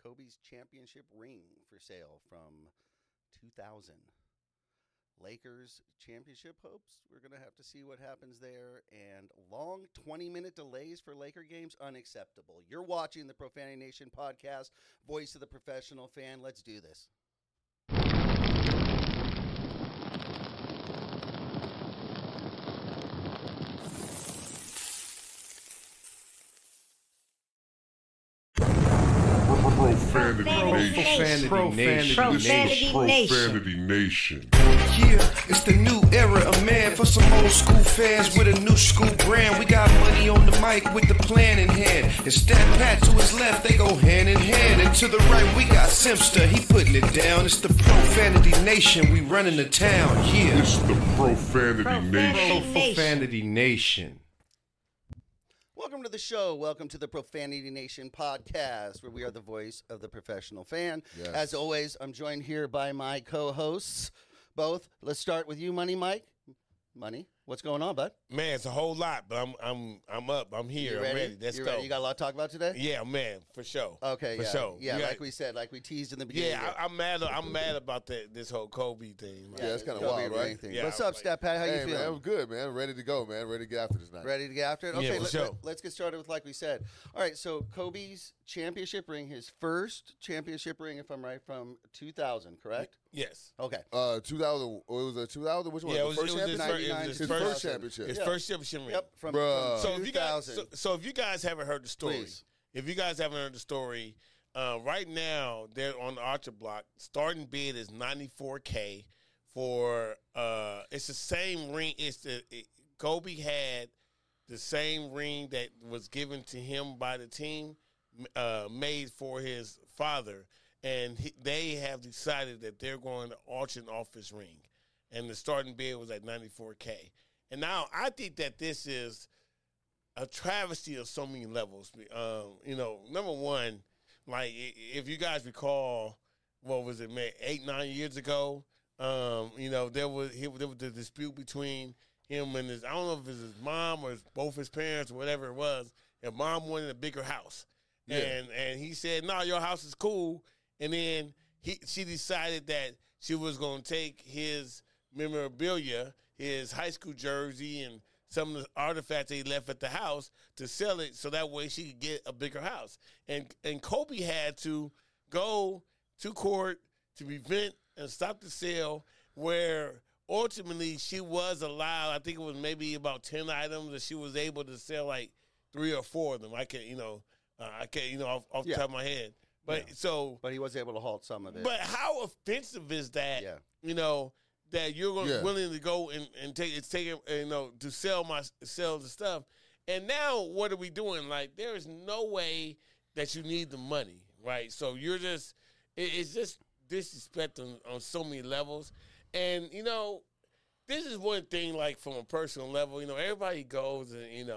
Kobe's championship ring for sale from 2000. Lakers championship hopes. We're going to have to see what happens there. And long 20-minute delays for Laker games, unacceptable. You're watching the Profanity Nation podcast, voice of the professional fan. Let's do this. Profanity Nation. Yeah, it's the new era of man for some old school fans with a new school brand. We got money on the mic with the plan in hand. And Stat Pat to his left, they go hand in hand. And to the right, we got Simpster, he putting it down. It's the Profanity Nation, we running the town. Yeah, It's the Profanity Nation. Profanity Nation. Welcome to the show. Welcome to the Profanity Nation podcast, where we are the voice of the professional fan. Yes. As always, I'm joined here by my co-hosts, both. Let's start with you, Money Mike. Money, what's going on, bud? Man, it's a whole lot, but I'm up. I'm here. You I'm ready. Let's go. You got a lot to talk about today? Yeah, man, for sure. Okay, for yeah. sure. Yeah, Yeah. like we said, like we teased in the beginning. Yeah, I'm mad. I'm mad about this whole Kobe thing. Man. Yeah, it's kind of Kobe wild, ring right? thing. Yeah, What's up, like- Stat Pat? How you Hey, feeling? man, I'm good, man. Ready to go, man. Ready to get after this night. Ready to get after it? Yeah, Okay, for sure. let's get started with like we said. All right, so Kobe's championship ring, his first championship ring, if I'm right, from 2000, correct? Yes. Okay. 2000. It was a 2000. Which one? Yeah, The it was first his championship? first- it was His his first first- championship. His Yeah. first championship ring. Yep, from Bruh. So if you guys, 2000. so if you guys haven't heard the story, Please. if you guys haven't heard the story, right now they're on the Archer block. Starting bid is $94K for. It's the same ring. Kobe had the same ring that was given to him by the team, made for his father, and they have decided that they're going to auction off his ring, and the starting bid was at $94K. And now I think that this is a travesty of so many levels. Number one, like if you guys recall, what was it, man, 8-9 years ago? There was the dispute between him and I don't know if it was his mom or both his parents or whatever it was. And mom wanted a bigger house, and he said, "No, your house is cool." And then she decided that she was going to take his memorabilia, his high school jersey, and some of the artifacts they left at the house to sell it so that way she could get a bigger house. And Kobe had to go to court to prevent and stop the sale, where ultimately she was allowed, I think it was maybe about 10 items, that she was able to sell like 3 or 4 of them. I can't, off the top of my head. But But he was able to halt some of it. but how offensive is that? Yeah. That you're Yeah. willing to go and take it, to sell the stuff. And now what are we doing? Like, there is no way that you need the money, right? So you're just it's just disrespect on so many levels. And this is one thing, like from a personal level. Everybody goes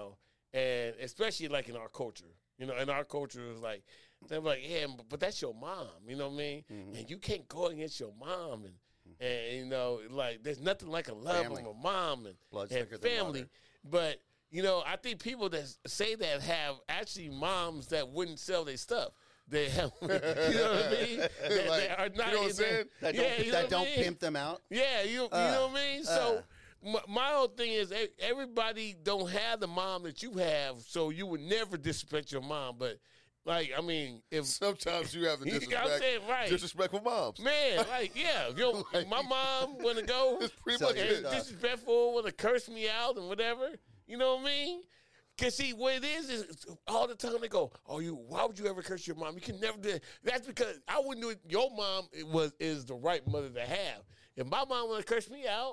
and especially like in our culture. In our culture is like, they're like, yeah, but that's your mom. You know what I mean? Mm-hmm. And you can't go against your mom, and like there's nothing like a love Family. of a mom and Blood's thicker than family. water. But I think people that say that have actually moms that wouldn't sell their stuff. They have, you know what I mean? That are not, you know what I'm saying? that yeah, don't, you know that what I don't mean? pimp them out. Yeah, you know what I mean? So my whole thing is everybody don't have the mom that you have, so you would never disrespect your mom. But, like, I mean, if Sometimes you have the You know what I'm disrespect. saying? Right. Disrespectful moms. man, like, yeah, Like- my mom want to go It's pretty So much you- it. disrespectful, want to curse me out and whatever. You know what I mean? Because, see, what it is all the time they go, why would you ever curse your mom? You can never do it. That's because I wouldn't do it. Your mom is the right mother to have. If my mom want to curse me out,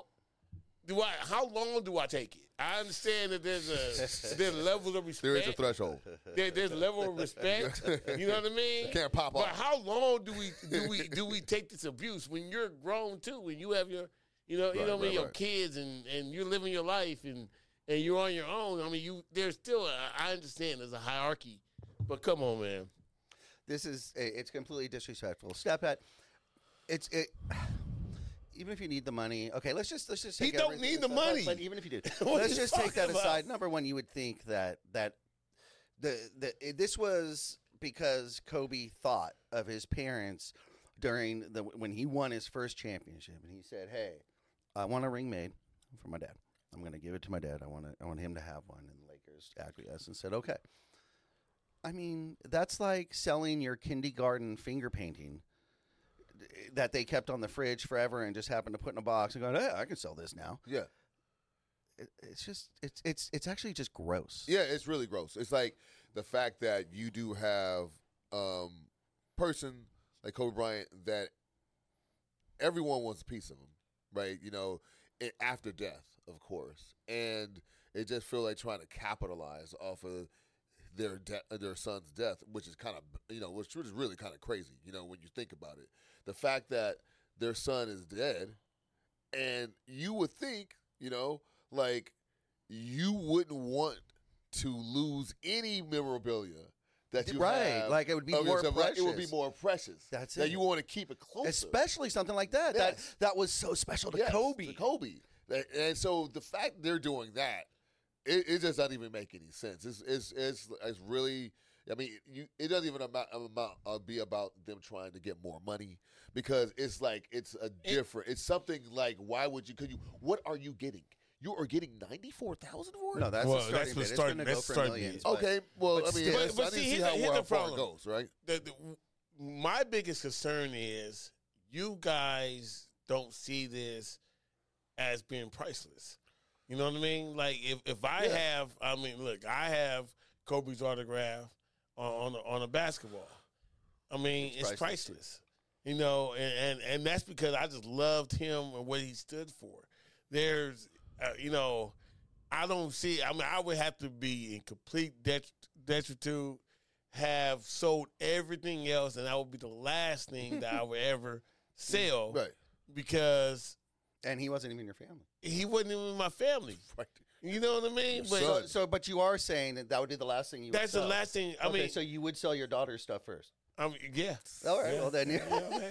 how long do I take it? I understand that there's levels of respect. There is a threshold. There's a level of respect. You know what I mean? Can't pop But off. how long do we take this abuse when you're grown too? When you have your your kids and you're living your life and you're on your own. I mean, there's still I understand there's a hierarchy, but come on, man. It's completely disrespectful. Step at even if you need the money, okay, let's just take He don't everything need the aside, money. But even if you do, What let's you just take that talking about? aside. Number one, you would think that this was because Kobe thought of his parents during when he won his first championship, and he said, "Hey, I want a ring made for my dad. I'm going to give it to my dad. I want him to have one." And the Lakers acquiesced and said, "Okay." I mean, that's like selling your kindergarten finger painting that they kept on the fridge forever and just happened to put in a box and go, "Hey, I can sell this now." Yeah. It's just it's actually just gross. Yeah, it's really gross. It's like the fact that you do have person like Kobe Bryant that everyone wants a piece of him, right? You know, after death, of course, and it just feel like trying to capitalize off of their son's death, which is kind of which is really kind of crazy, when you think about it. The fact that their son is dead, and you would think, like you wouldn't want to lose any memorabilia that you have. Like it would be of more yourself. precious. It would be more precious. That's that it. you want to keep it closer, Especially something like that. Yes. That was so special to Yes, Kobe. to Kobe. And so the fact they're doing that, it just doesn't even make any sense. It's really. I mean, it doesn't even be about them trying to get more money, because it's like it's something like, why would you? What are you getting? You are getting $94,000 for it. No, that's Well, the starting that's bid. the It's start- going to go that's for starting millions. bid. Okay, well, but I mean, still- I But need to see, see here's how the far it problem. goes, right? My biggest concern is you guys don't see this as being priceless. You know what I mean? Like if I have, look, I have Kobe's autograph on a basketball. I mean, it's priceless. And that's because I just loved him and what he stood for. There's, I don't see. I mean, I would have to be in complete destitute, have sold everything else, and that would be the last thing that I would ever sell. Right. Because And he wasn't even your family. he wasn't even my family. Right. You know what I mean? Son. But you are saying that would be the last thing you would That's sell. the last thing. I Okay, mean, so you would sell your daughter's stuff first. yeah. All right. Yeah. Well, then. Yeah.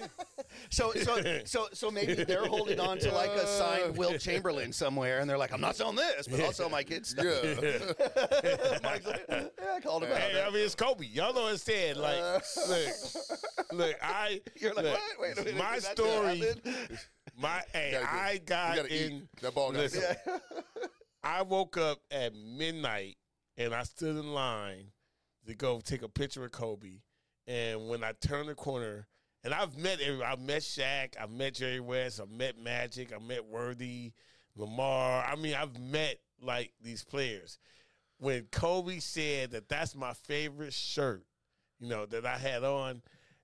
So maybe they're holding on to like a signed Wilt Chamberlain somewhere, and they're like, "I'm not selling this, but I'll sell my kids' stuff." Yeah. Mike's like, yeah, I called him out. Hey, I mean, it's Kobe. Y'all know it's said. Like, look, You're like, look, what? Wait a minute. my is that story, happened? I You got gotta in. eat. That ball got Listen, I woke up at midnight and I stood in line to go take a picture of Kobe. And when I turned the corner, and I've met Shaq, I've met Jerry West, I've met Magic, I've met Worthy, Lamar. I mean, I've met like these players. When Kobe said that that's my favorite shirt, that I had on,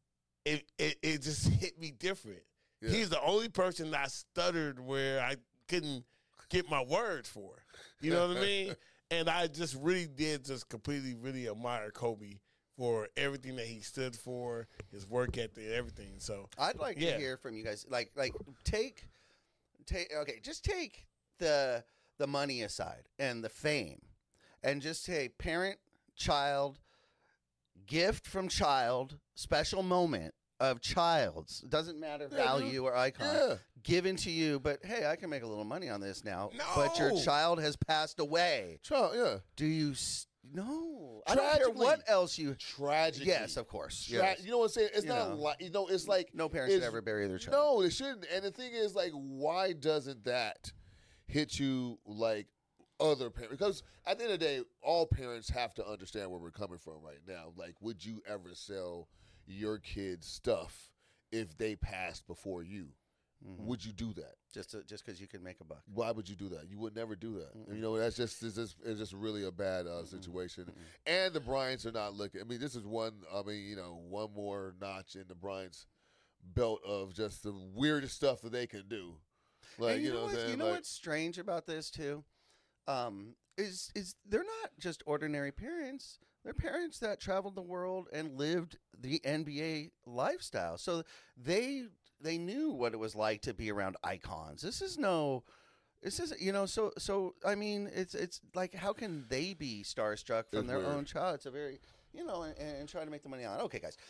it just hit me different. Yeah. He's the only person that stuttered where I couldn't get my words for. You know what I mean? And I just really did just completely really admire Kobe for everything that he stood for, his work ethic, everything. So I'd like to hear from you guys. Like take just take the money aside and the fame, and just say parent, child, gift from child, special moment of child's, doesn't matter value or icon, given to you. But hey, I can make a little money on this now. No. But your child has passed away. Child, yeah. Do you? No. I don't care Tragically. what else you. Tragically. Yes, of course. Yes. You know what I'm saying? It's You not know. like, it's like. No parent should ever bury their child. No, they shouldn't. And the thing is, like, why doesn't that hit you like other parents? Because at the end of the day, all parents have to understand where we're coming from right now. Like, would you ever sell your kids stuff if they passed before you? Mm-hmm. Would you do that? Just because you can make a buck. Why would you do that? You would never do that. And, that's just it's just really a bad situation. And the Bryants are not looking. I mean, this is one more notch in the Bryants' belt of just the weirdest stuff that they can do. Like, And you know what I'm saying? You know Like, what's strange about this too? Is they're not just ordinary parents. They're parents that traveled the world and lived the NBA lifestyle. So they knew what it was like to be around icons. This is so I mean, it's like, how can they be starstruck from It's their weird. own child? It's a very, and try to make the money on it. Okay, guys.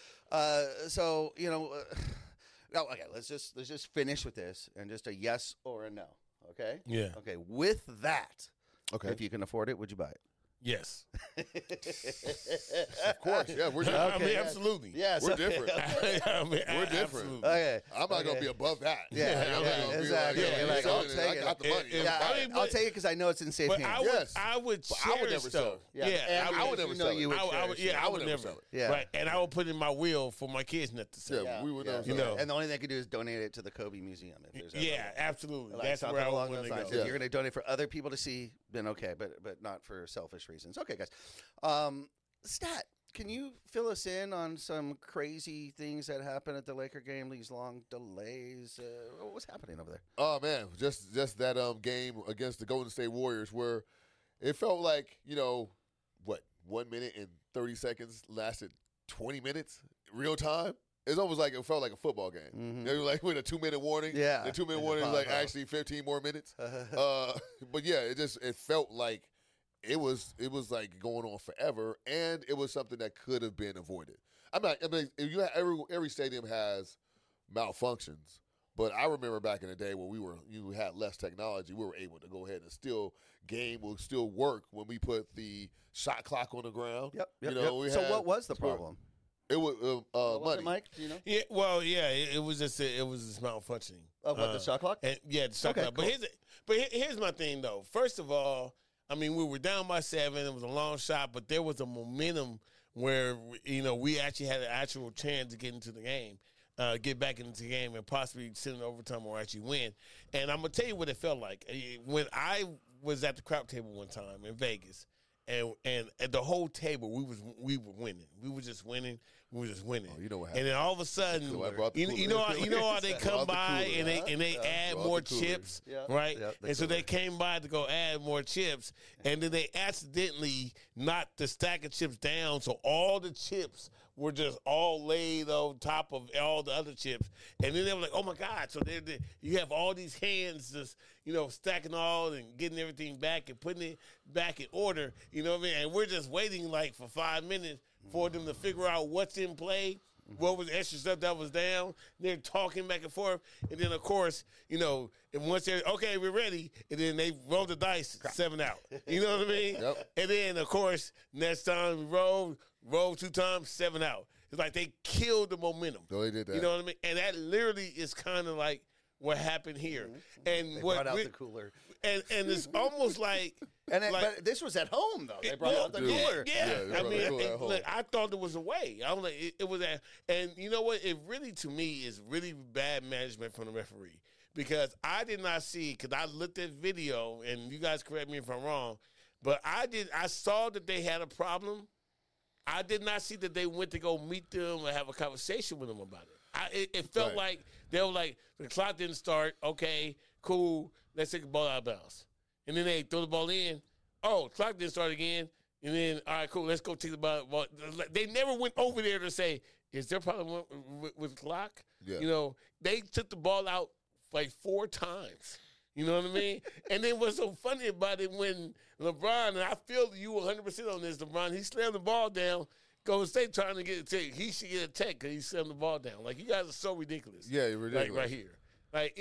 No, okay, let's just finish with this and just a yes or a no. Okay? Yeah. Okay, with that, okay. if you can afford it, would you buy it? Yes. Of course, yeah, we're different. I mean, absolutely. Yeah, We're different. I mean, We're different. absolutely. Okay. I'm not gonna be above that. Yeah, I'm not yeah, gonna be exactly. Like, You're like, I'll selling it. take I it. got the money. Yeah, I mean, I'll but- take it because I know it's in safe But hands. Yes. I would But I would cherish never sell though. it. Yeah, Yeah, and I would you never know sell you it. would cherish it. I would never. sell it. Yeah. Right, and I would put in my will for my kids not to sell. Yeah, it. we would Yeah. never You sell know. it. And the only thing I could do is donate it to the Kobe Museum. If there's ever Yeah, one. absolutely. Like That's something where I along want those to lines. go. If you're going to donate for other people to see, then okay, but not for selfish reasons. Okay, guys. Stat, can you fill us in on some crazy things that happened at the Laker game? These long delays. What was happening over there? Oh man, just that game against the Golden State Warriors where it felt like, 1 minute and 30 seconds lasted 20 minutes real time. It's almost like it felt like a football game. Mhm. They were like with a 2-minute warning. Yeah. The 2-minute And warning is like pop up. actually 15 more minutes. But yeah, it felt like it was like going on forever, and it was something that could have been avoided. I mean, every stadium has malfunctions, but I remember back in the day when you had less technology, we were able to go ahead and game will still work when we put the shot clock on the ground. Yep. We So had- what was the problem? It was What was money. it, Mike? Do you know? Yeah, well, yeah, it was just malfunctioning. Of what, the shot clock? And, yeah, the shot Okay, clock. cool. Here's my thing though. First of all, I mean, we were down by 7. It was a long shot, but there was a momentum where we actually had an actual chance to get into the game, get back into the game, and possibly send it overtime or actually win. And I'm gonna tell you what it felt like when I was at the crap table one time in Vegas. And at the whole table, we were winning. We were just winning. We were just winning. Oh, you know what And happened. then all of a sudden, So I brought the you cooler. know how they come Brought the by cooler. and they add Brought more the cooler. chips, Yeah. right? Yeah, the And so they cooler. came by to go add more chips, and then they accidentally knocked the stack of chips down, so all the chips were just all laid on top of all the other chips. And then they were like, oh, my God. So you have all these hands just, stacking all and getting everything back and putting it back in order. You know what I mean? And we're just waiting like for 5 minutes for them to figure out what's in play, what was the extra stuff that was down. They're talking back and forth. And then, of course, and once they're, okay, we're ready, and then they roll the dice, 7 out. You know what I mean? Yep. And then, of course, next time we roll 2 times, 7 out. It's like they killed the momentum. No, they did that. You know what I mean? And that literally is kind of like what happened here. And They what brought out we- the cooler. and it's almost like But this was at home, though. They brought out the dude. cooler. Yeah, Yeah, they I brought mean, the cooler at home. look, I thought it was a way. I was like, it was a, and you know what? It really, to me, is really bad management from the referee because I did not see because I looked at video, and you guys correct me if I'm wrong, but I saw that they had a problem. I did not see that they went to go meet them or have a conversation with them about it. It felt Right. like they were like, the clock didn't start. Okay, cool. Let's take the ball out of bounds. And then they throw the ball in. Oh, clock didn't start again. And then, all right, cool. Let's go take the ball. They never went over there to say, is there a problem with the clock? Yeah. They took the ball out like 4 times. You know what I mean? And then what's so funny about it when LeBron, and I feel you 100% on this, LeBron, he slammed the ball down. Golden State trying to get a tech. He should get a tech because he slammed the ball down. Like, you guys are so ridiculous. Yeah, you're ridiculous. Like, right here. Like,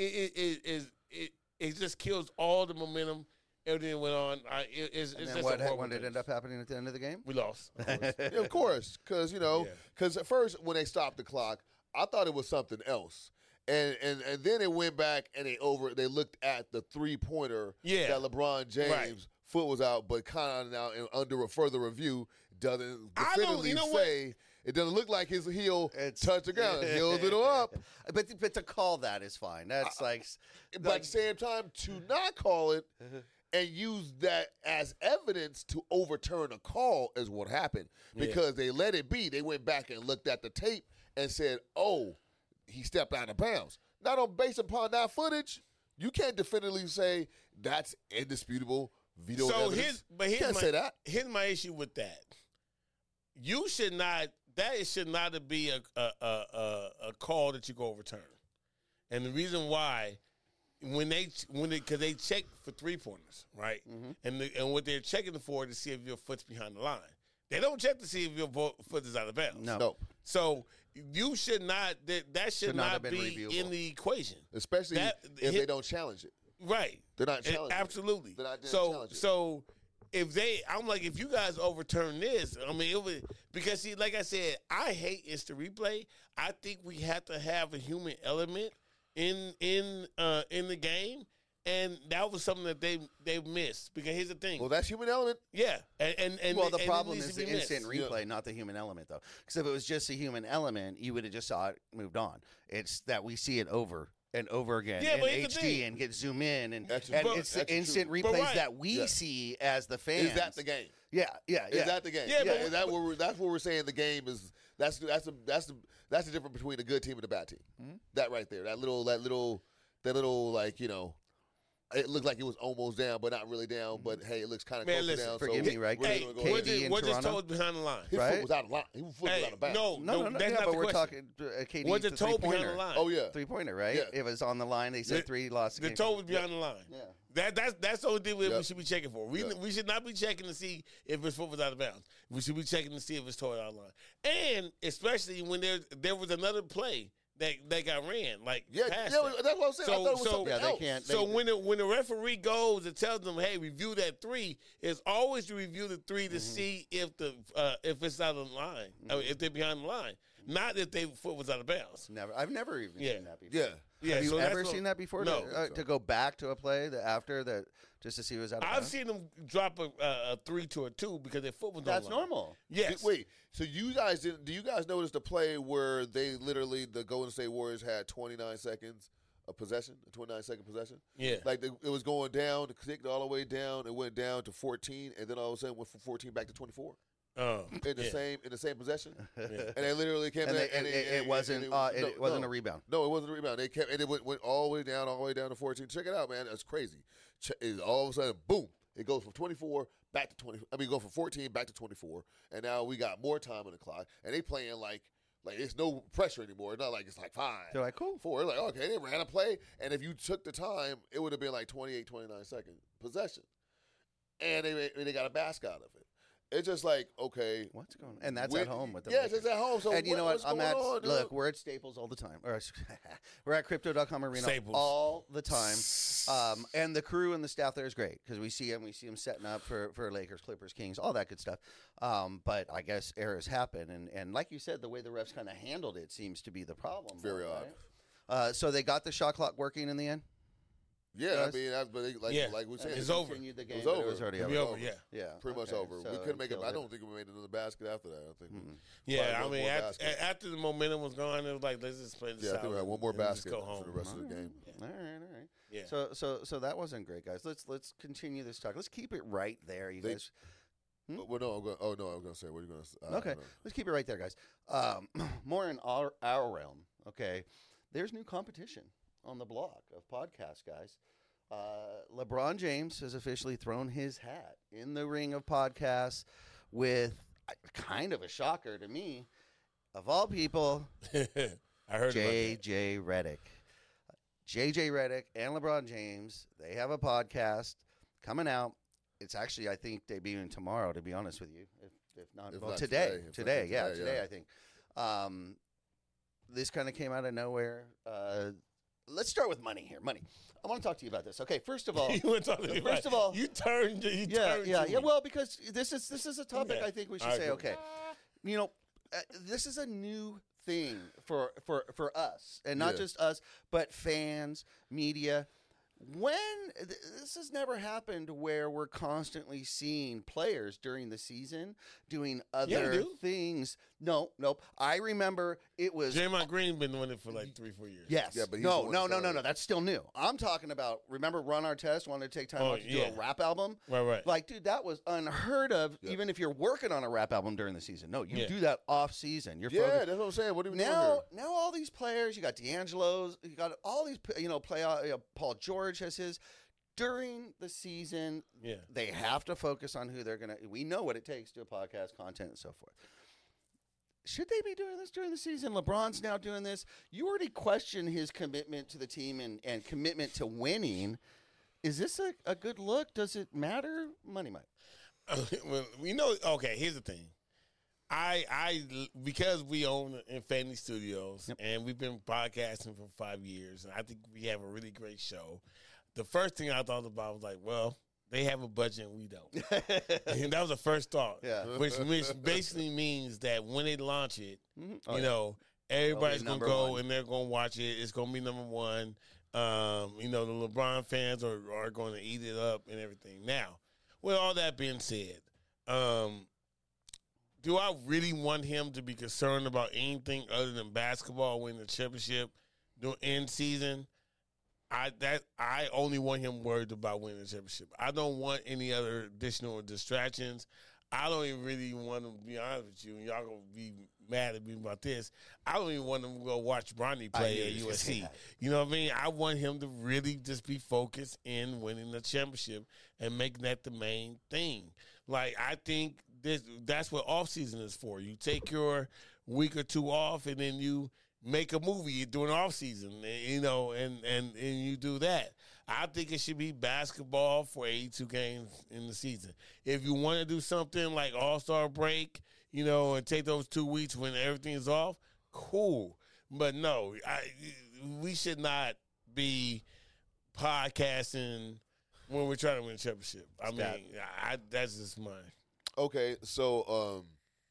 it just kills all the momentum. Everything went on. It's And just then a horrible what did thing. end up happening at the end of the game? We lost. Of course. Yeah, of course, because at first when they stopped the clock, I thought it was something else, and then it went back and they looked at the 3-pointer Yeah. that LeBron James Right. foot was out, but kind of now under a further review doesn't I don't- definitively you know what? say it doesn't look like his heel It's- touched the ground. His heel a little up, But to call that is fine. That's but at the same time to not call it. And use that as evidence to overturn a call is what happened because they let it be. They went back and looked at the tape and said, "Oh, he stepped out of bounds." Not on based upon that footage, you can't definitively say that's indisputable video evidence. You can't say that. Here's my issue with that. You should not. That should not be a call that you go overturn. And the reason why, because they check for 3-pointers, right? And what they're checking for is to see if your foot's behind the line. They don't check to see if your foot is out of bounds. No. So you should not. That should not not have been be reviewable. in the equation. Especially if they don't challenge it. Right. They're not challenging it. Absolutely. They're not So challenging it. so if you guys overturn this, I mean, it would, because see, like I said, I hate instant replay. I think we have to have a human element in the game, and that was something that they missed. Because here's the thing. Well, that's human element. Yeah, and well, the and it problem needs is to the be instant missed. replay, not the human element, though. Because if it was just a human element, you would have just saw it, moved on. It's that we see it over and over again Yeah, in but here's the HD thing. and get zoom in, and That's and true. it's the That's true. instant But replays right. that we Yeah. see as the fans. Is that the game? Yeah, yeah, yeah. Is that the game? Yeah, but- Is that that's what we're saying. The game is that's the difference between a good team and a bad team. Mm-hmm. That right there. That little like it looked like it was almost down, but not really down. But hey, it looks kind of Man, close to listen, down. forgive so me, right? we're Hey, gonna go KD ahead. in what just Toronto? told behind the line? His right? foot was out of line. He was Hey, out of bounds. No, that's yeah, not but the we're question. talking KD, What's the the toe behind the three-pointer. line? Oh yeah. Three-pointer, right? Yeah. It was on the line. They said The- three, lost the The game. toe was behind the line. Yeah. That's the only thing we Yep. should be checking for. Yep. We should not be checking to see if his foot was out of bounds. We should be checking to see if his toe was out of line. And especially when there was another play that got ran, like Yeah, past yeah, that. that's what I'm saying. I So- thought it was so- something Yeah, they else. can't. So when the referee goes and tells them, "Hey, review that three," it's always to review the three to see if if it's out of the line, I mean, if they're behind the line, not if their foot was out of bounds. Never. I've never even Yeah. seen that before. Yeah. Yeah, Have you so that's ever what- seen that before? No. To go back to a play that after that just to see who was out of I've bounds? seen them drop a 3 to a 2 because their foot was That's on the line. normal. Yes. Wait, so you guys didn't? Do you guys notice the play where they literally the Golden State Warriors had 29 seconds of possession, a 29-second possession? Yeah. Like it was going down, it clicked all the way down, it went down to 14, and then all of a sudden went from 14 back to 24 in the same possession. Yeah. And they literally came And back, it wasn't. It wasn't a rebound. No, it wasn't a rebound. They kept, and it went all the way down to 14. Check it out, man. That's crazy. All of a sudden, boom, it goes from 24 back to 20. I mean, go from 14 back to 24, and now we got more time on the clock, and they playing like it's no pressure anymore. It's not like it's like 5. They're like, cool. 4. They're like, okay, they ran a play, and if you took the time, it would have been like 28, 29-second possession, and they got a basket out of it. It's just like, okay, What's going on? And that's when- at home with the yeah, Lakers. it's at home. So And you know what? what's I'm going at on, dude? look. We're at Staples all the time. Or we're at Crypto.com Arena Staples. all the time. And the crew and the staff there is great because we see them setting up for Lakers, Clippers, Kings, all that good stuff. But I guess errors happen, and like you said, the way the refs kind of handled it seems to be the problem. Very odd. So they got the shot clock working in the end. Yeah, Guys? I mean, like we said, It's over. Continued the It game, was but over. It was already It over. was Be over, over. yeah. Yeah, pretty much okay. over. So We couldn't make it. killed I don't think we made another basket after that. I think. Yeah, Probably I one mean, more basket. after the momentum was gone, it was like, let's just play this Yeah, I out. think we had one more and just basket go for home. the rest of the game. All right. Yeah. So that wasn't great, guys. Let's continue this talk. Let's keep it right there, you They- guys. Well, no, I'm going. Oh no, I'm going to say. What are you going to say? Okay, let's keep it right there, guys. More in our realm. Okay, there's new competition on the block of podcasts, guys. LeBron James has officially thrown his hat in the ring of podcasts with kind of a shocker to me, of all people, I heard about that. JJ Redick. JJ Redick and LeBron James, they have a podcast coming out. It's actually, I think, debuting tomorrow, to be honest with you. If not, If well, not today. today. If Today, not yeah, today, today, yeah. I think. This kind of came out of nowhere. Let's start with money here. Money. I want to talk to you about this. Okay, first of all, You were talking First about- of all- you turned. yeah. To me. Well, because this is a topic Yeah, I think we should I say. agree. Okay, you know, this is a new thing for us, and not Yeah. just us, but fans, media. This has never happened where we're constantly seeing players during the season doing other do. things. Nope. I remember it was Draymond Green been doing it for like 3-4 years. Yes. Yeah, but he's the one that started No. it. That's still new. I'm talking about. Remember, Ron Artest wanted to take time Oh, out to do yeah. a rap album. Right. Like, dude, that was unheard of. Yeah. Even if you're working on a rap album during the season, no, you Yeah. do that off season. You're Yeah, focused. that's what I'm saying. What are we doing Now here? all these players. You got D'Angelo's. You got all these. Paul George has his. During the season, Yeah. they have to focus on who they're gonna. We know what it takes to do a podcast, content, and so forth. Should they be doing this during the season? LeBron's now doing this. You already question his commitment to the team and commitment to winning. Is this a good look? Does it matter? Money, Mike. Well, we know. Okay, here's the thing. I because we own Infinity Studios and we've been podcasting for 5 years, and I think we have a really great show. The first thing I thought about was like, well, they have a budget and we don't. And that was the first thought. Yeah. Which basically means that when they launch it, Oh, you yeah. know, everybody's going to number go one. and they're going to watch it. It's going to be number one. You know, the LeBron fans are going to eat it up and everything. Now, with all that being said, do I really want him to be concerned about anything other than basketball, winning the championship, in season? I only want him worried about winning the championship. I don't want any other additional distractions. I don't even really want him, to be honest with you, and y'all going to be mad at me about this. I don't even want him to go watch Bronny play at USC. You know what I mean? I want him to really just be focused in winning the championship and making that the main thing. Like, I think that's what offseason is for. You take your week or two off, and then you make a movie during off season, you know, and you do that. I think it should be basketball for 82 games in the season. If you want to do something like All-Star break, you know, and take those 2 weeks when everything's off, cool. But no, we should not be podcasting when we're trying to win a championship. I mean, that's just mine. Okay, so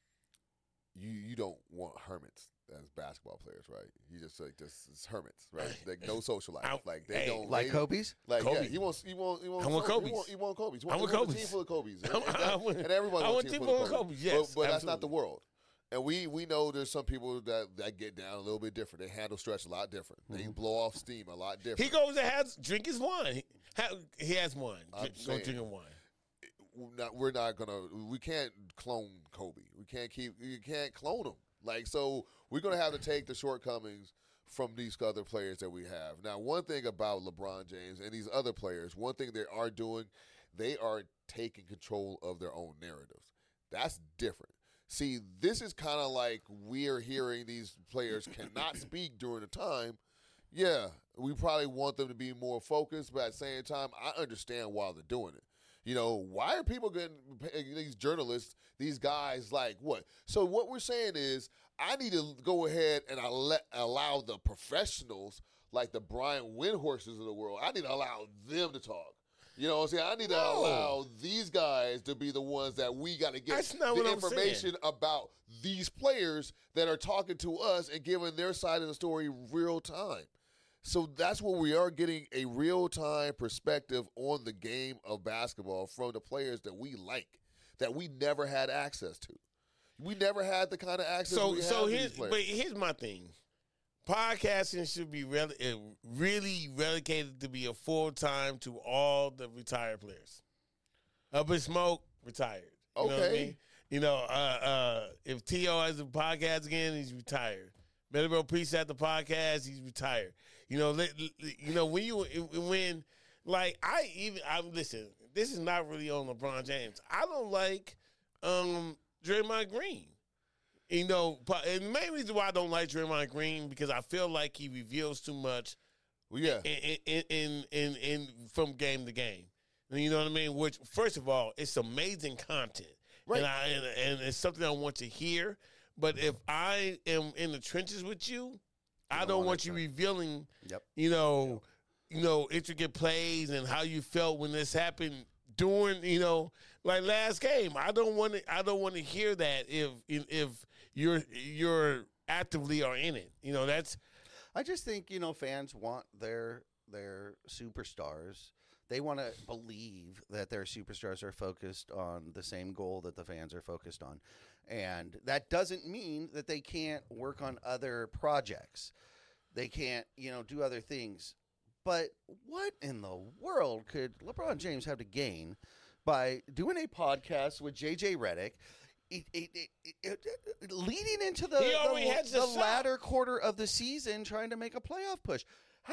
you don't want hermits as basketball players, right? You just like it's hermits, right? Like no social life. Like they don't Like Kobe's? Like Kobe. yeah, he wants I want Kobe's. Kobe's. He wants Kobe's. I want a Kobe's. team full of Kobe's. And everybody I want wants a team full of Kobe's. Yes, but that's not the absolutely. world. And we know there's some people that get down a little bit different. They handle stress a lot different. They blow off steam a lot different. He goes and drink his wine. He has wine. I'm Go saying- drinking wine. We're not gonna. We can't clone Kobe. You can't clone him. Like, so we're gonna have to take the shortcomings from these other players that we have. Now, one thing about LeBron James and these other players, one thing they are doing, they are taking control of their own narratives. That's different. See, this is kind of like we're hearing these players cannot speak during the time. Yeah, we probably want them to be more focused, but at the same time, I understand why they're doing it. You know, why are people getting these journalists, these guys, like what? So what we're saying is I need to go ahead and allow the professionals like the Brian Windhorses of the world, I need to allow them to talk. You know what I'm saying? I need to allow these guys to be the ones that we got to get That's not the what I'm information about these players that are talking to us and giving their side of the story real time. So that's what we are getting, a real-time perspective on the game of basketball from the players that we like, that we never had access to. We never had the kind of access we have to these players. But here's my thing. Podcasting should be really relegated to be a full-time to all the retired players. Up in Smoke, retired. You know what I mean? You know, if T.O. has a podcast again, he's retired. Meadowbrook Priest at the podcast, he's retired. You know, when listen, this is not really on LeBron James. I don't like Draymond Green. You know, and the main reason why I don't like Draymond Green because I feel like he reveals too much. Well, yeah. In from game to game. You know what I mean? Which, first of all, it's amazing content, Right. and it's something I want to hear. But if I am in the trenches with you, I don't want you revealing, you know, intricate plays and how you felt when this happened during, you know, like last game. I don't want to hear that if you're actively are in it. You know, that's. I just think, you know, fans want their superstars. They want to believe that their superstars are focused on the same goal that the fans are focused on. And that doesn't mean that they can't work on other projects. They can't, you know, do other things. But what in the world could LeBron James have to gain by doing a podcast with J.J. Redick, leading into the latter quarter of the season, trying to make a playoff push?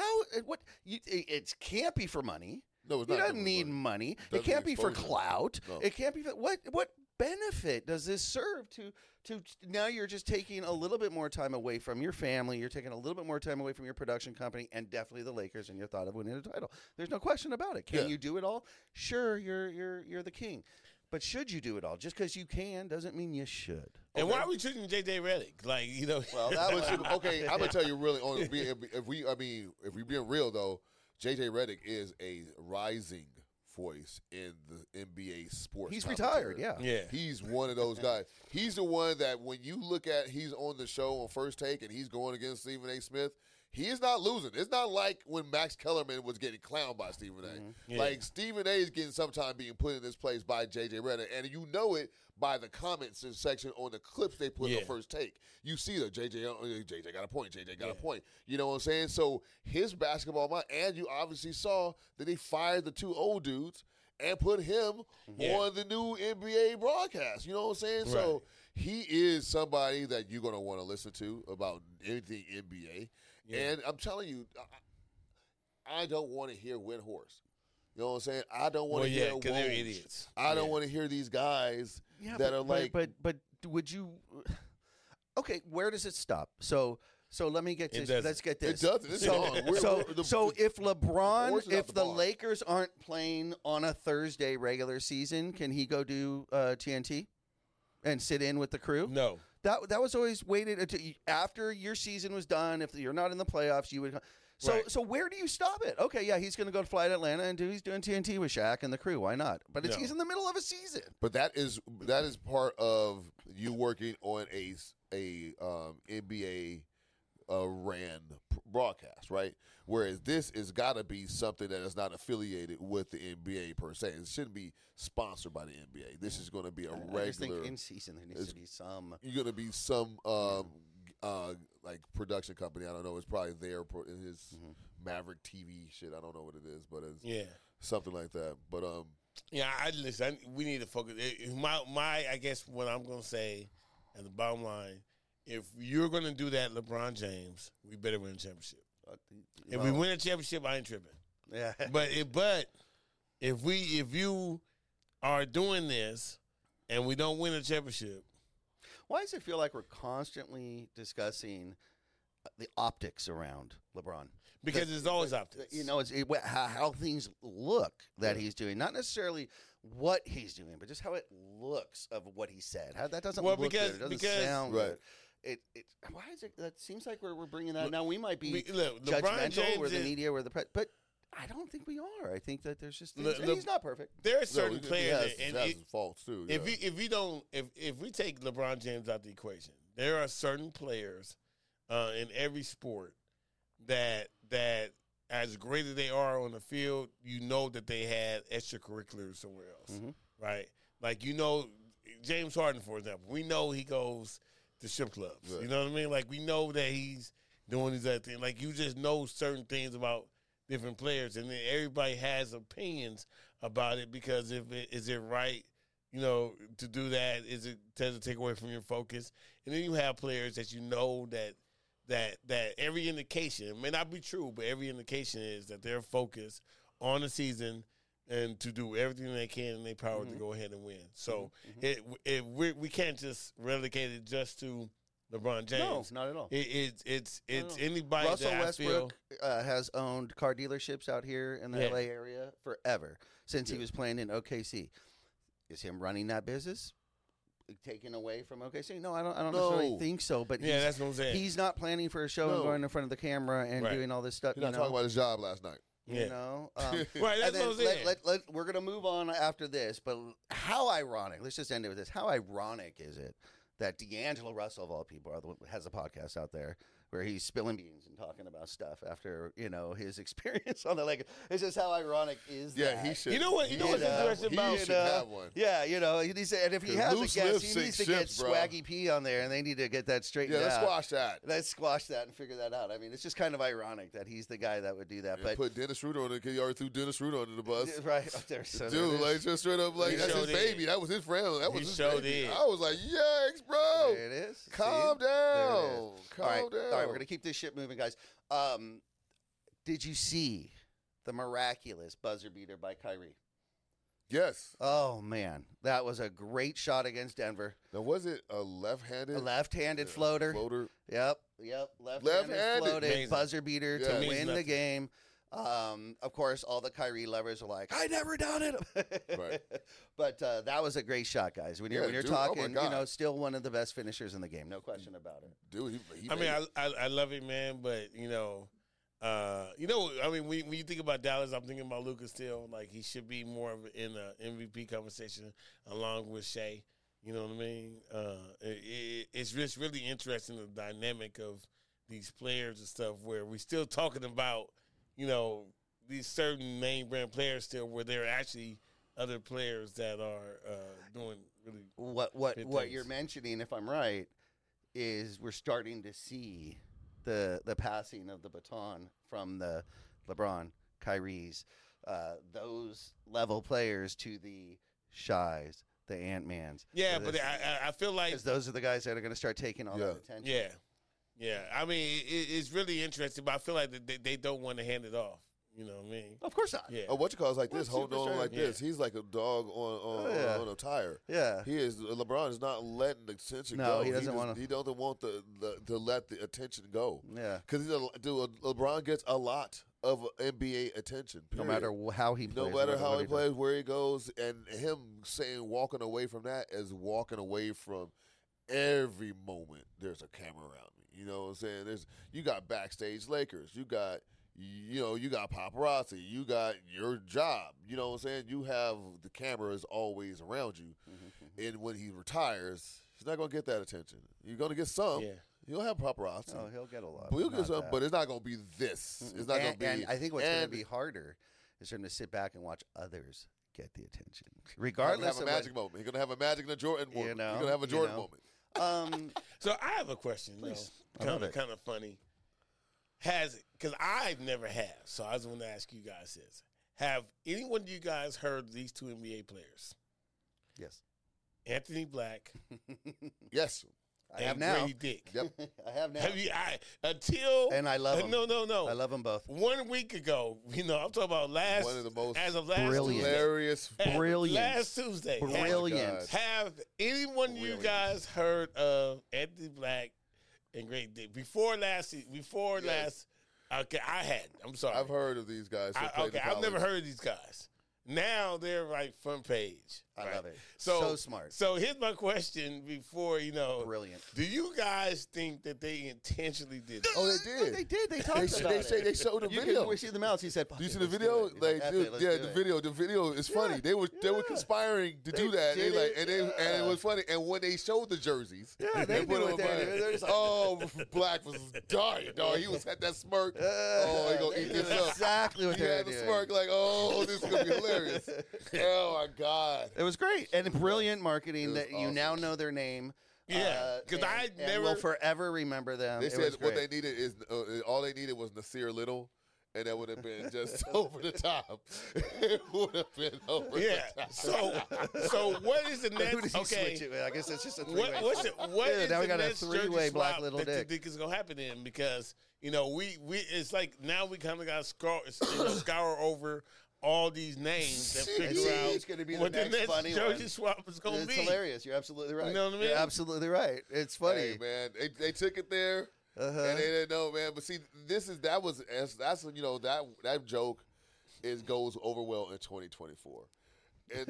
It can't be for money. No, it's He not. doesn't need money. It Doesn't can't need be for exposure. clout. No. It can't be for, what benefit does this serve to now you're just taking a little bit more time away from your family, you're taking a little bit more time away from your production company and definitely the Lakers and your thought of winning a title. There's no question about it. Can you do it all? Sure, you're the king. But should you do it all? Just because you can doesn't mean you should. And why are we treating J.J. Redick? Like, you know. Well, that was Okay, I'm gonna tell you really. If we being real though, J.J. Redick is a rising voice in the NBA sports. He's commentary. retired, yeah. Yeah. He's one of those guys. He's the one that when you look at, he's on the show on First Take and he's going against Stephen A. Smith. He is not losing. It's not like when Max Kellerman was getting clowned by Stephen A. Yeah. Like Stephen A. is getting sometime being put in this place by J.J. Redick, and you know it by the comments section on the clips they put on First Take. You see that JJ got a point. JJ got a point. You know what I'm saying? So his basketball mind, and you obviously saw that they fired the two old dudes and put him on the new NBA broadcast. You know what I'm saying? Right. So he is somebody that you're going to want to listen to about anything NBA. Yeah. And I'm telling you, I don't want to hear Windhorse. You know what I'm saying? I don't want to hear because they're Woj. idiots. I don't want to hear these guys that are like. but would you? Okay, where does it stop? So let me get It this. doesn't. Let's get this. It doesn't. It's So, gone. so if horse LeBron, is out if the the barn. Lakers aren't playing on a Thursday regular season, can he go do TNT and sit in with the crew? No. That was always waited until after your season was done. If you're not in the playoffs, you would. So Right. so where do you stop it? Okay, yeah, he's going to go to fly to Atlanta and he's doing TNT with Shaq and the crew. Why not? But No. he's in the middle of a season. But that is part of you working on a NBA ran broadcast, right? Whereas this has got to be something that is not affiliated with the NBA per se. It shouldn't be sponsored by the NBA. This is going to be a I just think regular. in season there needs to be some. You're going to be some like production company. I don't know. It's probably there in his Maverick TV shit. I don't know what it is, but it's something like that. But Yeah, listen. We need to focus. I guess what I'm gonna say, at the bottom line, if you're gonna do that, LeBron James, we better win a championship. If we win a championship, I ain't tripping. Yeah, But if you are doing this and we don't win a championship, why does it feel like we're constantly discussing the optics around LeBron? because it's always optics. You know, it's how things look that he's doing, not necessarily what he's doing, but just how it looks of what he said. How that doesn't look because- good. It doesn't because- sound Right. good. It why is it? That seems like we're bringing that now. We might be Look, LeBron judgmental. James We're the is- media. We're the but I don't think we are. I think that there's just things, Le- and Le- he's not perfect. There are certain he players, has, and has it- his faults too. if yeah. if we take LeBron James out the equation, there are certain players in every sport that as great as they are on the field, you know that they had extracurriculars somewhere else, right? Like James Harden, for example, we know he goes to strip clubs. Right. You know what I mean? Like we know that he's doing these other things. Like you just know certain things about different players, and then everybody has opinions about it because is it right, to do that? Is it does it take away from your focus? And then you have players that you know that every indication, it may not be true, but every indication is that they're focused on the season and to do everything they can in their power to go ahead and win. So we can't just relegate it just to LeBron James. No, not at all. It's anybody Russell that Westbrook has owned car dealerships out here in the Yeah. LA area forever since he was playing in OKC. Is him running that business taken away from OKC? No, I don't necessarily think so. But Yeah, that's what I'm saying. he's not planning for a show and No. going in front of the camera and Right. doing all this stuff. He's not talking about his job last night. Yeah. You know, Right, that's and what then I'm saying. we're gonna move on after this. But how ironic! Let's just end it with this. How ironic is it that D'Angelo Russell, of all people, has a podcast out there where he's spilling beans and talking about stuff after his experience on the Lakers? It's just how ironic is that? Yeah, he should. You know what? You know what's interesting he about should have one. Yeah, he needs to, and if he 'Cause has Lou a guest, Smith he sinks needs to get ships, bro. Swaggy P on there, and they need to get that straightened Yeah, let's out. squash that. Let's squash that and figure that out. I mean, it's just kind of ironic that he's the guy that would do that. And But put Dennis Schroeder on it because he already threw Dennis Schroeder under the bus. right up there, so Dude, there it like is. just straight up, like He that's his showed baby. it. That was his friend. That was He his showed baby. it. I was like, yikes, bro. There it is. Calm See? There it is. down. Calm All right, down. all right, we're gonna keep this shit moving, guys. Did you see the miraculous buzzer beater by Kyrie? Yes. Oh man, that was a great shot against Denver. Now, was it a left-handed? A left-handed floater. Floater. Yep. Left-handed Left-handed. floated Amazing. buzzer beater Yeah. to Amazing win the nothing. game. Of course, all the Kyrie lovers are like, "I never done it." Right. But that was a great shot, guys. When you're Yeah, dude, oh talking, my God. still one of the best finishers in the game, no question about it. Dude, he I made mean, I love it, man, but You know, I mean, when you think about Dallas, I'm thinking about Luka still. Like, he should be more of in the MVP conversation along with Shea. You know what I mean? It's just really interesting, the dynamic of these players and stuff, where we're still talking about, you know, these certain name brand players still, where there are actually other players that are doing really What you're mentioning, if I'm right, is we're starting to see the passing of the baton from the LeBron, Kyrie's, those level players to the Shies, the Ant-Mans. Yeah, but I feel like because those are the guys that are going to start taking all that attention. Yeah. I mean, it's really interesting, but I feel like they don't want to hand it off. You know what I mean? Of course not. Yeah. What you call is like this, Well, holding on like this. He's like a dog on a tire. Yeah. He is. LeBron is not letting the attention No, go. he doesn't want to. He doesn't want to let the attention go. Yeah. Because LeBron gets a lot of NBA attention. No period. matter how he plays. No matter how what he plays, where he goes, and him saying walking away from that is walking away from every moment there's a camera around me. You know what I'm saying? You got backstage Lakers. You got paparazzi. You got your job. You know what I'm saying? You have the cameras always around you. Mm-hmm. And when he retires, he's not going to get that attention. You're going to get some. Yeah. He'll have paparazzi. Oh, he'll get a lot. But he'll get some, but it's not going to be this. It's not going to be. And I think what's going to be harder is for him to sit back and watch others get the attention, regardless have a of magic moment. He's going to have a magic and a Jordan moment. You know, He's going to have a Jordan moment. So I have a question. Please. Kind of funny. Because I've never have, so I was going to ask you guys this: have any one of you guys heard these two NBA players, Yes. Anthony Black Yes. I have and now. Grady Dick? Yep. I have now. Have you? And And I love them. No. I love them both. 1 week ago, I'm talking about One of the most as of last brilliant. Tuesday. hilarious. Brilliant. Last Tuesday. Brilliant. Have anyone of you Brilliant. guys heard of Anthony Black and Grady Dick before last? Okay, I hadn't. I'm sorry. I've heard of these guys. I've never heard of these guys. Now they're right front page. I right? love it. So So smart. So here's my question before Brilliant. Do you guys think that they intentionally did that? Oh, they did. They did. They talked They about it. say they showed the You video. can see the mouths. He said, Do you see "Fuck the it, video? let's do it." He's Like, "F it, let's do it." the video is funny. They were conspiring to do that. did And it, it was funny. And when they showed the jerseys, Yeah, they put knew them what they up, did. They're just like- oh, Black was dying, dog. He was at that smirk. Oh, he gonna eat this up. Exactly what He they had were the doing. smirk like, oh, this is gonna be hilarious. Oh my God. It was great and brilliant marketing It was that you awesome. now know their name. Yeah, 'cause I and never- will forever remember them. They It said was what great. they needed is all they needed was Nasir Little, and that would have been just over the top. It would have been over Yeah. the top. So what is the Who does next? he Okay. switch it with? I guess it's just a three-way. What Yeah, is now we the got a next three-way jersey Black swap Little that you Dick. think is gonna happen in? Because we it's like now we kind of got to scour over all these names and figure out It's gonna be the what the next next funny jersey one. swap is gonna It's be. hilarious. You're absolutely right. You know what I mean? You're absolutely right. It's funny. Hey man, they took it there, and they didn't know, man. But see, that joke goes over well in 2024. In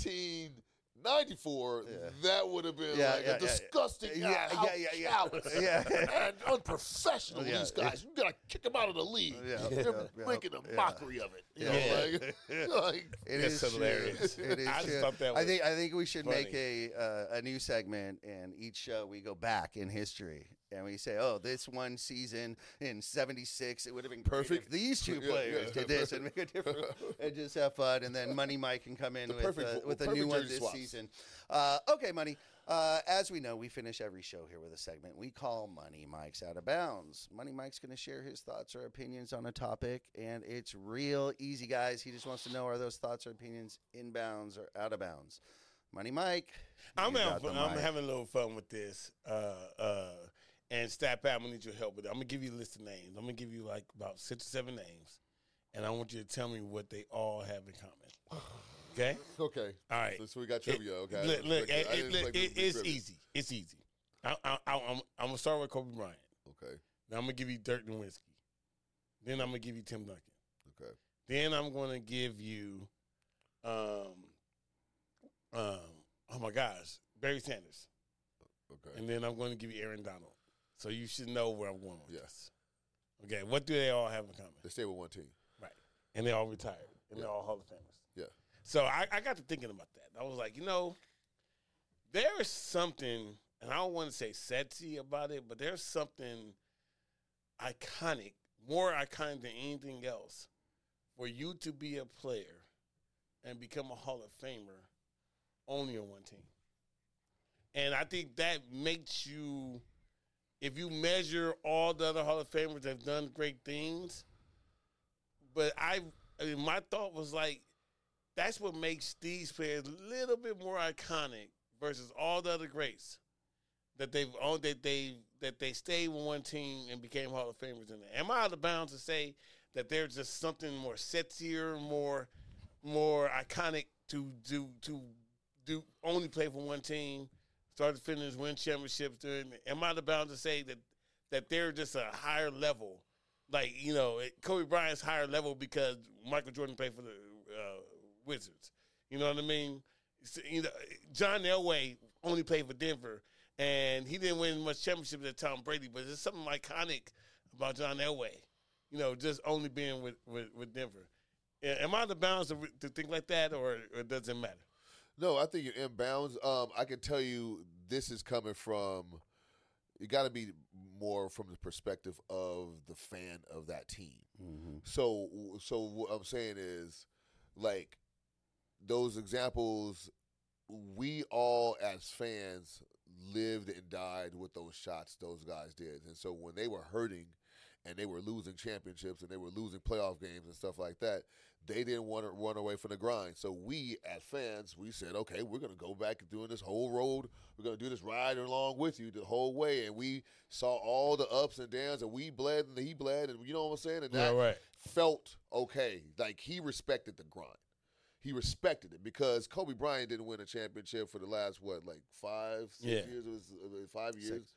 1994, that would have been a disgusting, and unprofessional. Yeah, These guys, you gotta kick them out of the league. They're making a mockery of it. You know, like It That's is hilarious. It is I just true. thought that was I think we should make funny. a new segment, and each show we go back in history and we say, oh, this one season in '76, it would have been great Perfect. if these two Yeah, players yeah. did this and make a difference and just have fun. And then Money Mike can come in with a new perfect one jersey this swaps. season. Okay, Money. As we know, we finish every show here with a segment we call Money Mike's Out of Bounds. Money Mike's going to share his thoughts or opinions on a topic, and it's real easy, guys. He just wants to know, are those thoughts or opinions in bounds or out of bounds? Money Mike. I'm you got the mic. having a little fun with this. And Stat Pat, I'm gonna need your help with it. I'm gonna give you a list of names. I'm gonna give you like about 6 or 7 names, and I want you to tell me what they all have in common. Okay. okay. All right. So we got trivia. Okay. Look, I didn't expect this to be it's trivia. easy. It's easy. I'm gonna start with Kobe Bryant. Okay. Then I'm gonna give you Dirk Nowitzki. Then I'm gonna give you Tim Duncan. Okay. Then I'm gonna give you, oh my gosh, Barry Sanders. Okay. And then I'm going to give you Aaron Donald. So you should know where I'm going with Yes. this. Okay, what do they all have in common? They stay with one team. Right. And they all retired. And they're all Hall of Famers. Yeah. So I got to thinking about that. I was like, there is something, and I don't want to say sexy about it, but there's something iconic, more iconic than anything else, for you to be a player and become a Hall of Famer only on one team. And I think that makes you, if you measure all the other Hall of Famers that have done great things, but my thought was like, that's what makes these players a little bit more iconic versus all the other greats that they've owned, that they stayed with one team and became Hall of Famers in there. Am I out of bounds to say that there's just something more sexier, more iconic to do only play for one team, start to finish, win championships? Am I out of bounds to say that they're just a higher level? Like, Kobe Bryant's higher level because Michael Jordan played for the Wizards. You know what I mean? John Elway only played for Denver, and he didn't win much championships at Tom Brady, but there's something iconic about John Elway, just only being with Denver. Am I out of bounds to think like that, or does it matter? No, I think you're in bounds. I can tell you this is coming from, you got to be more from the perspective of the fan of that team. Mm-hmm. So what I'm saying is, like, those examples, we all as fans lived and died with those shots those guys did. And so when they were hurting and they were losing championships and they were losing playoff games and stuff like that, they didn't want to run away from the grind. So we, as fans, we said, okay, we're going to go back and doing this whole road. We're going to do this ride along with you the whole way. And we saw all the ups and downs, and we bled and he bled, and you know what I'm saying? And that felt okay. Like, he respected the grind. He respected it because Kobe Bryant didn't win a championship for the last, 5, 6 years? It was 5 years. Six.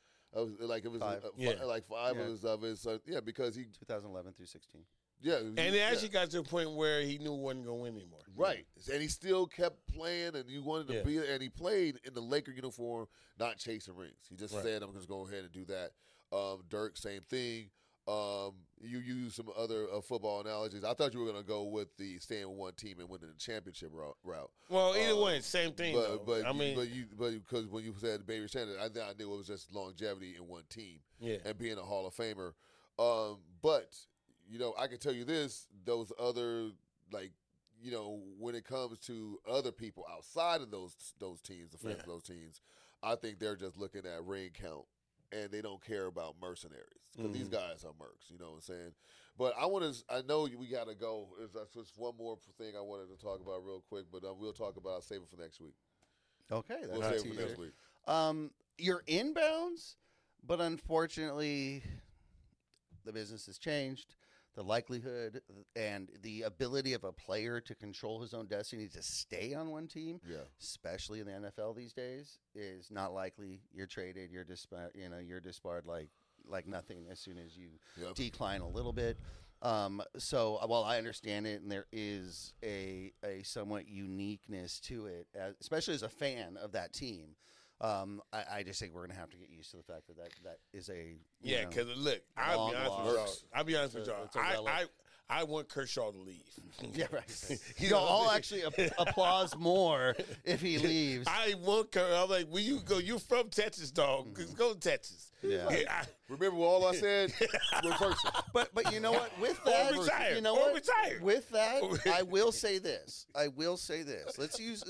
Five of his, because he 2011 through 16. Yeah, and it actually got to a point where he knew he wasn't going to win anymore. Right, and he still kept playing, and he wanted to be, and he played in the Laker uniform, not chasing rings. He just said, "I'm going to go ahead and do that." Dirk, same thing. You used some other football analogies. I thought you were going to go with the staying with one team and winning the championship route. Well, either way, same thing. But because when you said Barry Sanders, I knew it was just longevity in one team and being a Hall of Famer. But I can tell you this: those other, when it comes to other people outside of those teams, the fans of those teams, I think they're just looking at ring count. And they don't care about mercenaries because these guys are mercs. You know what I'm saying? But I know we got to go. That's just one more thing I wanted to talk about real quick, but we'll talk about. I'll save it for next week. Okay, we'll save it for next week. You're inbounds, but unfortunately, the business has changed. The likelihood and the ability of a player to control his own destiny to stay on one team, especially in the NFL these days, is not likely. You're traded. You're disbarred like nothing as soon as you decline a little bit. So while I understand it, and there is a somewhat uniqueness to it, especially as a fan of that team. I just think we're going to have to get used to the fact that is a because look, I'll be honest with y'all. I want Kershaw to leave. Yeah, right. I'll actually applause more if he leaves. I want Kershaw. I'm like, will you go? You're from Texas, dog. Go to Texas. Yeah. Remember what all I said? Reverse it. But you know what? With that, retire. With that, I will say this. Let's use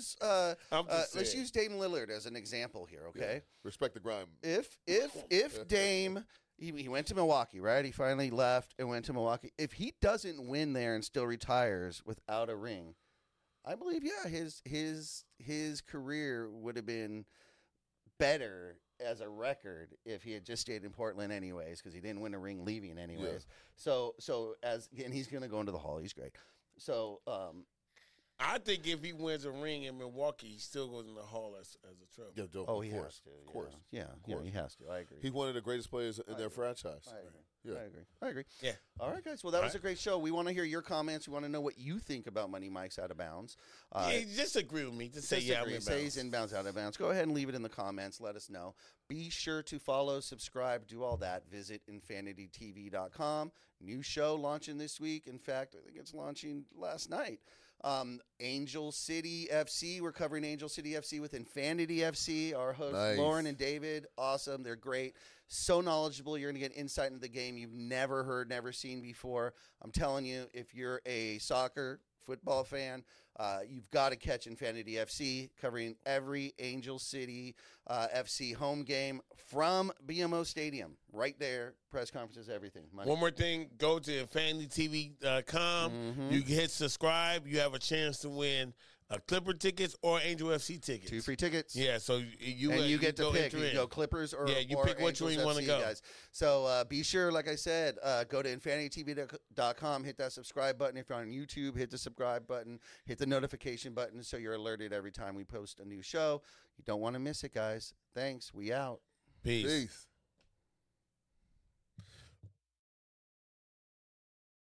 Dame Lillard as an example here. Okay. Yeah. Respect the grind. If Dame. He went to Milwaukee, right? He finally left and went to Milwaukee. If he doesn't win there and still retires without a ring, I believe, his career would have been better as a record if he had just stayed in Portland anyways, because he didn't win a ring leaving anyways. Yeah. So and he's going to go into the Hall. He's great. So I think if he wins a ring in Milwaukee, he still goes in the Hall as a trophy. Yeah, Joe, Oh, of he course, has to. of course. Yeah, he has to. I agree. He's one of the greatest players in their franchise. I agree. Yeah. I agree. Yeah. All right, guys. Well, that was right. a great show. We want to hear your comments. We want to know what you think about Money Mike's Out of Bounds. Yeah, just agree with me. Just say, yeah, I'm Disagree. in Say he's bounds. inbounds, out of bounds. Go ahead and leave it in the comments. Let us know. Be sure to follow, subscribe, do all that. Visit infinitytv.com. New show launching this week. In fact, I think it's launching last night. Angel City FC. We're covering Angel City FC with Infinity FC. Our hosts, Nice. Lauren and David. Awesome. They're great. So knowledgeable. You're going to get insight into the game you've never heard, never seen before. I'm telling you, if you're a soccer, football fan, you've got to catch Infinity FC, covering every Angel City FC home game from BMO Stadium. Right there, press conferences, everything. Money. One more thing, go to infinitytv.com. Mm-hmm. You can hit subscribe. You have a chance to win Clipper tickets or Angel FC tickets. 2 free tickets. Yeah, so you get to go pick. enter You in. go Clippers or Yeah, you or pick which one Angels you wanna FC, go. guys. So be sure, like I said, go to infinitytv.com, hit that subscribe button. If you're on YouTube, hit the subscribe button, hit the notification button so you're alerted every time we post a new show. You don't want to miss it, guys. Thanks. We out. Peace. Peace.